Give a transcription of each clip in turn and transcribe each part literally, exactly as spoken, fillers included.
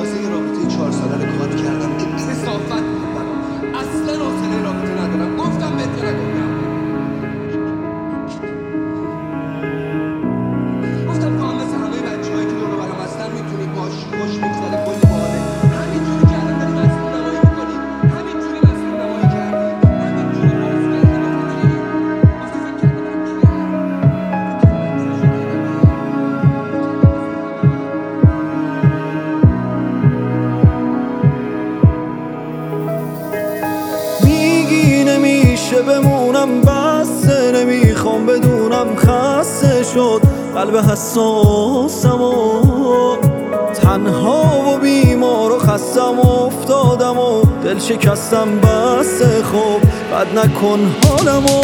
تازه یه رابطه چهار ساله رو کات کردم. کثافت بودم، اصلا حوصله رابطه ندارم. گفتم بهت یا نگفتم؟ گفتم تو هم مثل همه بچه‌هایی که دور و برم هستن میتونی باش خوش بگذره، کلی باحاله. همینجوری که الان داری مسئول نمایی میکنی، همینجوری مسئول نمایی کردی، همینجوری باز کردی. گفتی فکر کردی من کیم؟ میگی نمیشه بمونم، بسه نمیخوام بدونم خسته شد قلب حساسم و تنها و بیمار و خستم و افتادم و دل شکستم. بسه خب بد نکن حالمو،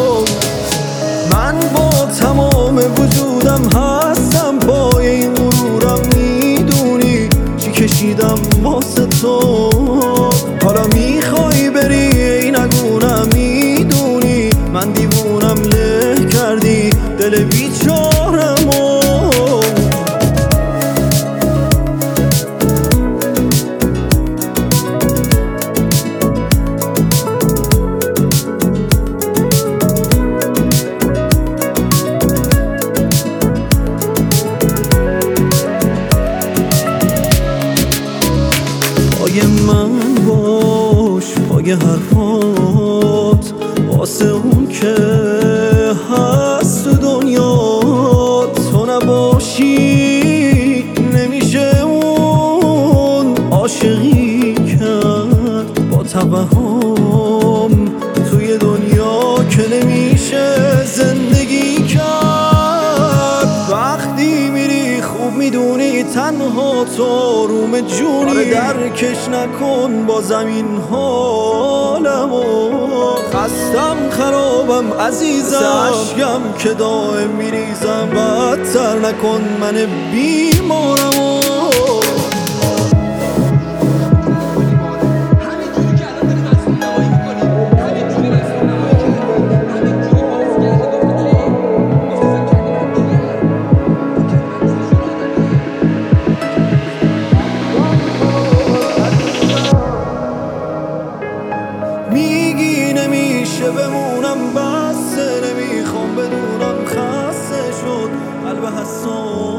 من با تمام وجودم هستم پای این غرورم. میدونی چی کشیدم واسه تو، حالا میخوای بری ای نگونم. میدونی من دیوونم، له کردی دل بیچارمو. پای من باش، پای حرفات، واسه اون که هست تو دنیا. تو نباشی نمیشه اون عاشقی کرد با توهم توی دنیا که نمیشه زندگی کرد. وقتی میری خوب میدونی تنها تو روم جونی. آره درکش نکن با زمین حالمو، خستم خرابم عزیزم، عشقم که دائم میریزم. بدتر نکن من بیمارمو. میگی نمیشه بمونم، بسه نمیخوام بدونم خسته شد قلب حساس